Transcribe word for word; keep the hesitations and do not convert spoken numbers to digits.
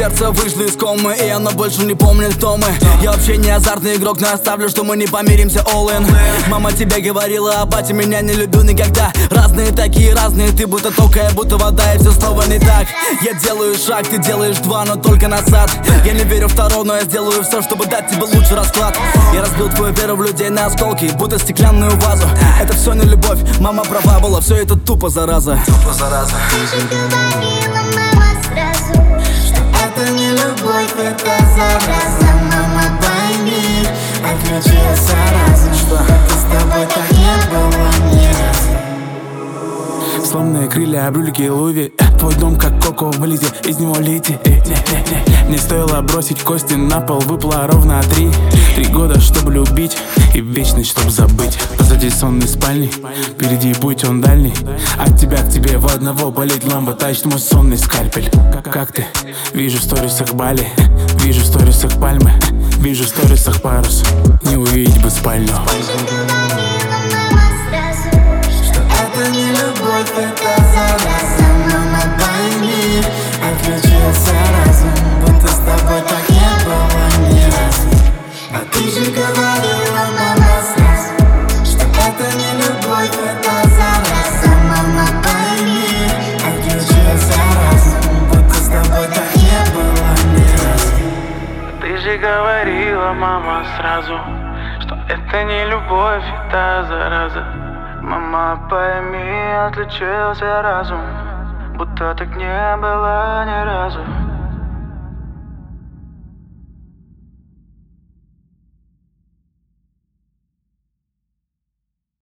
сердце вышло из комы, и оно больше не помнит, кто мы. Я вообще не азартный игрок, но оставлю, что мы не помиримся, all in. Мама тебе говорила, а батя меня не любил никогда. Разные такие, разные, ты будто тока, я будто вода, и все снова не так. Я делаю шаг, ты делаешь два, но только назад. Я не верю в второго, но я сделаю все, чтобы дать тебе лучший расклад. Я разбил твою веру в людей на осколки, будто стеклянную вазу. Это все не любовь, мама права была, все это тупо зараза. Тупо зараза. Ты же говорила, мама, сразу, что это не любовь, это зараза. Мама, пойми, отключился разум, что это с тобой так не было ни разу. Сломанные крылья, брюлики, Луви. Твой дом как коко в Лизе, из него лети. Не стоило бросить кости на пол, выпало ровно три Три года, чтобы любить, и вечность, чтобы забыть. Позади сонной спальни, впереди путь он дальний. От тебя к тебе в одного болеть ламба, тащит мой сонный скальпель. Как ты? Вижу в сторисах Бали, вижу в сторисах пальмы, вижу в сторисах парус. Не увидеть бы спальню. Это не любовь, это зараза. Мама, пойми, отключился разум, будто с тобой так не было ни разу. А ты же говорила, мама, сразу, что это не любовь, это зараза. Мама, пойми, отключился разум, будто с тобой так не было ни разу. Ты же говорила, мама, сразу, что это не любовь, это зараза. Мама, пойми, отличился разум, будто так не было ни разу.